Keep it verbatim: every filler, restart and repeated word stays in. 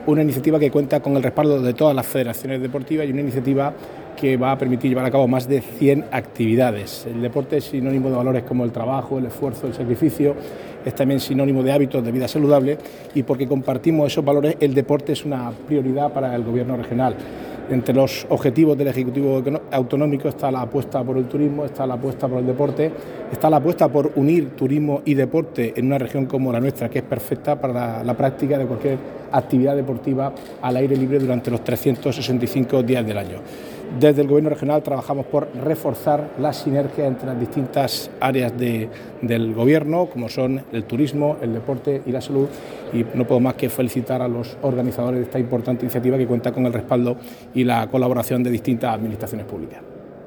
una iniciativa que cuenta con el respaldo de todas las federaciones deportivas y una iniciativa que va a permitir llevar a cabo más de cien actividades. El deporte es sinónimo de valores como el trabajo, el esfuerzo, el sacrificio, es también sinónimo de hábitos de vida saludable, y porque compartimos esos valores, el deporte es una prioridad para el Gobierno regional. Entre los objetivos del Ejecutivo Autonómico está la apuesta por el turismo, está la apuesta por el deporte, está la apuesta por unir turismo y deporte en una región como la nuestra, que es perfecta para la, la práctica de cualquier actividad deportiva al aire libre durante los trescientos sesenta y cinco días del año. Desde el Gobierno regional trabajamos por reforzar las sinergias entre las distintas áreas de, del Gobierno, como son el turismo, el deporte y la salud, y no puedo más que felicitar a los organizadores de esta importante iniciativa que cuenta con el respaldo y la colaboración de distintas administraciones públicas.